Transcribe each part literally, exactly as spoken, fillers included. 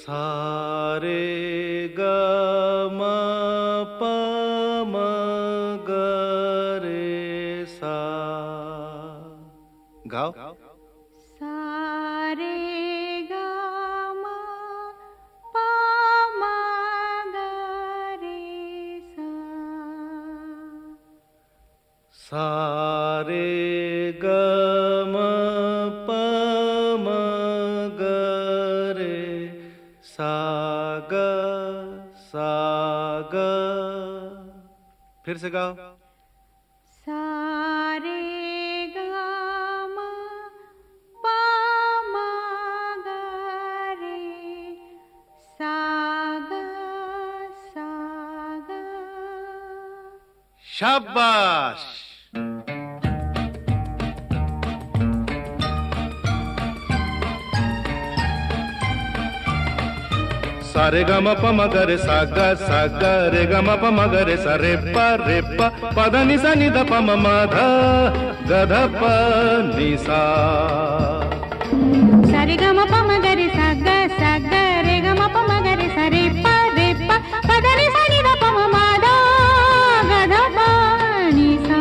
सारे ग म प म ग रे सा। गाओ। सारे ग म प म ग रे सा। सारे ग म प म ग रे सा ग सा ग। फिर से गाओ। सारे ग म प म ग रे सा ग सा ग। शाबाश। सारे ग म प म ग रे सा ग सा ग रे ग म प म ग रे सा रे प रे प प ध नि सा नि ध प म म ध ग ध प नि सा। सारे ग म प म ग रे सा ग सा ग रे ग म प म ग रे सा रे प रे प प ध नि सा नि ध प म म ध ग ध प नि सा।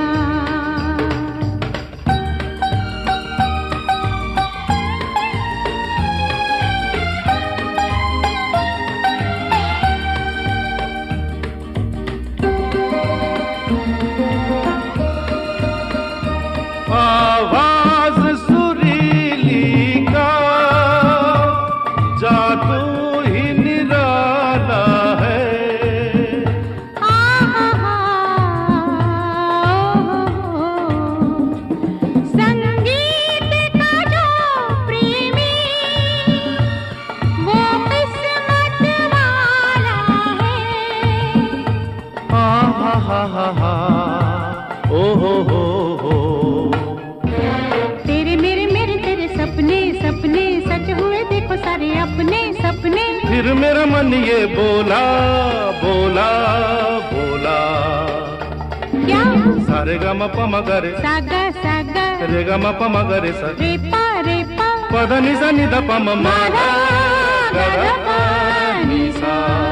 आवाज सुरीली का जादू ही निराला है। आ हा हा संगीत का जो प्रेमी वो किस्मत वाला है। हा हा हा हा हा ओ हो हो हो। तेरे मेरे मेरे तेरे सपने सपने सच हुए देखो सारे अपने सपने। फिर मेरा मन ये बोला बोला बोला। क्या? सारे ग म प म ग रे सा ग सा ग रे ग म प म ग रे सा रे प रे प प ध नि सा नि ध प म म ध ग ध प नि सा।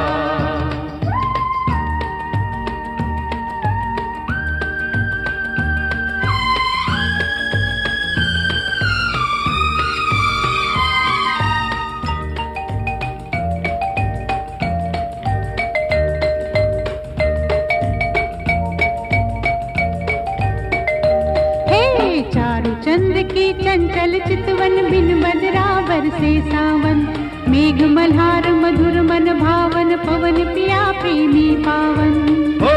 चारु चंद्र की चंचल चितवन बिन बदरावर से सावन। मेघ मल्हार मधुर मन भावन पवन पिया प्रेमी पावन। हो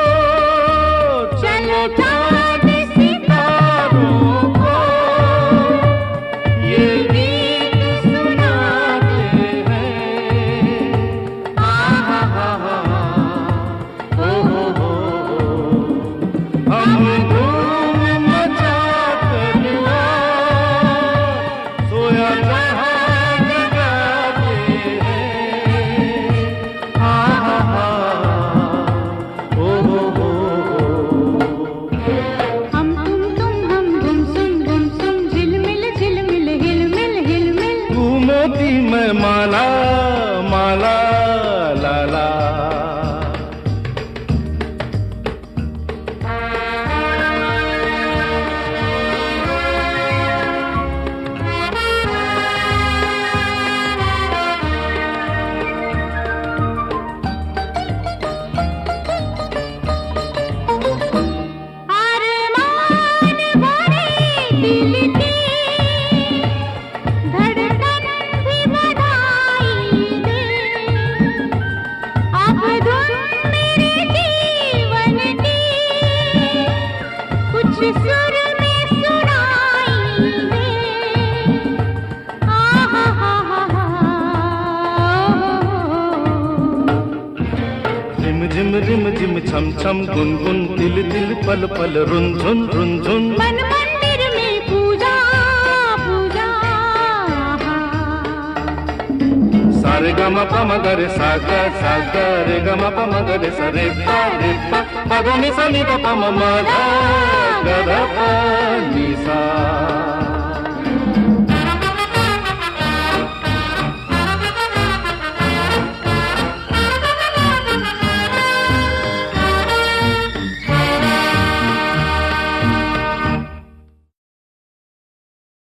चलो चाँद सितारों को ये गीत सुनाते हैं। आ हा हा हा ओ हो हो हम धूम मचा कर सोया जहां जगाते हैं। हा हा हा ओ हो हो। हम तुम तुम हम गुम सुम गुम सुम झिलमिल झिलमिल हिलमिल हिलमिल। तू मोती मैं माला माला लाला। अरमान भरे दिल की धड़कन भी बधाई दे। अब धुन मेरे जीवन की कुछ सुर में सुनाई दे। आ हा हा हा हा रिम झिम रिम झिम छम छम गुन गुन तिल तिल पल पल रुनझुन रुनझुन। मन मंदिर में पूजा पूजा। सारे ग म प म ग रे सा ग सा ग रे ग म प म ग रे सा रे प रे प प ध नि सा नि ध प म म ध ग ध प नि सा।